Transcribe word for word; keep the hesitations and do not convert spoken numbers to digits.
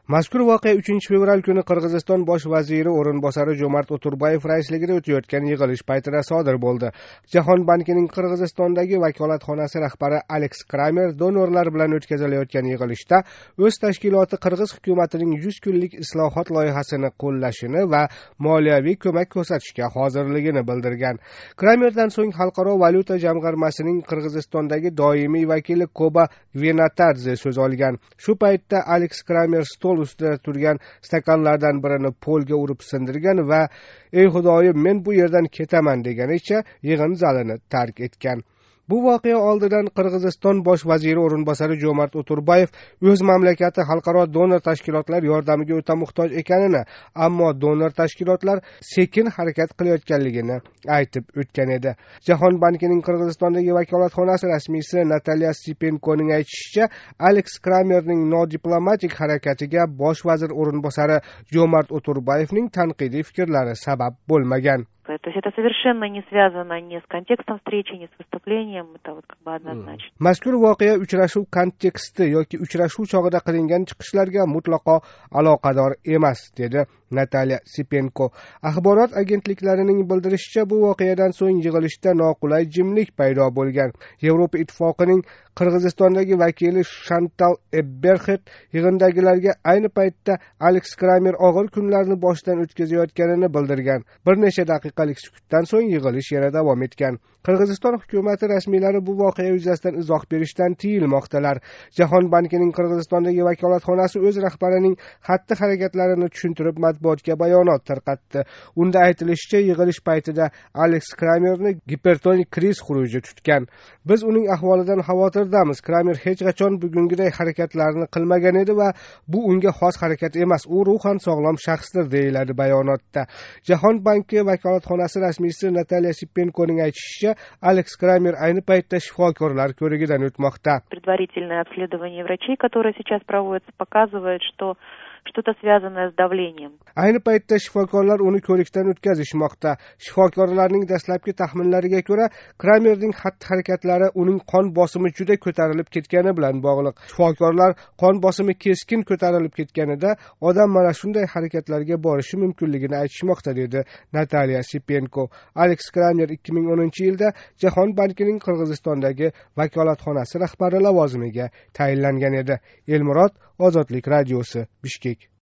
Mazkur voqea uchinchi fevral kuni Qirg'iziston bosh vaziri o'rinbosari Jo'mart O'turbayev raisligida o'tayotgan yig'ilish paytida sodir bo'ldi. Jahon bankining Qirg'izistondagi vakolatxonasi rahbari Alex Kramer donorlar bilan o'tkazilayotgan yig'ilishda o'z tashkiloti Qirg'iz hukumatining yuz kunlik islohot loyihasini qo'llashini va moliyaviy ko'mak ko'rsatishga hozirligini bildirgan. Kramerdan so'ng Xalqaro valyuta jamg'armasining Qirg'izistondagi doimiy vakili Koba Gvenatadze so'z olgan. Shu paytda Alex Kramer stol ustida turgan stakanlardan birini polga urib sindirgan va "Ey Xudoyim, men bu yerdan ketaman" deganicha yig'in zalini tark etgan. Bu voqea oldidan Qirg'iziston bosh vaziri o'rinbosari Jo'mart O'turbayev o'z mamlakati xalqaro donor tashkilotlar yordamiga o'ta muhtoj ekanini, ammo donor tashkilotlar sekin harakat qilayotganligini aytib o'tgan edi. Jahon bankining Qirg'izistondagi vakolatxonasi rasmiysi Natalya Sipenkoning aytishicha, Alex Kramerning nodiplomatik harakatiga bosh vazir o'rinbosari Jo'mart O'turbayevning tanqidiy fikrlari sabab bo'lmagan. То есть это совершенно не связано ни с контекстом встречи, ни с выступлением, это вот как бы однозначно. Mazkur voqea uchrashuv konteksti yoki uchrashuv chog'ida qilingan chiqishlarga mutlaqo aloqador emas, dedi Natalya Sipenko. Axborot agentliklarining bildirishicha, bu voqeadan so'ng yig'ilishda noqulay jimlik paydo bo'lgan. Yevropa ittifoqining Qirg'izistondagi vakili Shantal Ebberxet yig'indagilarga ayni paytda Alex Kramer og'ir kunlarni boshdan o'tkazayotganini bildirgan. Bir necha daqiqalik sukutdan so'ng yig'ilish yana davom etgan. Qirg'iziston hukumati rasmiylari bu voqea yuzasidan izoh berishdan tiyilmoqdalar. Jahon bankining Qirg'izistondagi vakolatxonasi o'z rahbarining xatti-harakatlarini tushuntirib matbuotga bayonot tarqatdi. Unda aytilishicha, yig'ilish paytida Alex Kramerni gipertonik kriz xuruji tutgan. Biz uning ahvolidan xavotirdamiz. Kramer hech qachon bugungiday harakatlarni qilmagan edi va bu unga xos harakat emas. U ruhan sog'lom shaxsdir, deyiladi bayonotda. Jahon banki vakolatxonasi rasmiysi Natalya Sipenkoning aytishicha, Alex Kramer ayni paytda shifokorlar ko'rigidan o'tmoqda. Предварительное обследование врачей, которое сейчас проводится, показывает, что что-то связанное с давлением. Ayni paytda shifokorlar uni ko'rikdan o'tkazishmoqda. Shifokorlarning dastlabki taxminlariga ko'ra, Kramerning xatti-harakatlari uning qon bosimi juda ko'tarilib ketgani bilan bog'liq. Shifokorlar qon bosimi keskin ko'tarilib ketganida odam mana shunday harakatlarga borishi mumkinligini aytishmoqda, dedi Natalya Sipenko. Alex Kramer ikki ming o'ninchi yilda Jahon bankining Qirg'izistondagi vakolatxonasi rahbari lavozimiga tayinlangan edi. Elmurod, Ozodlik radiosi, Bishkek.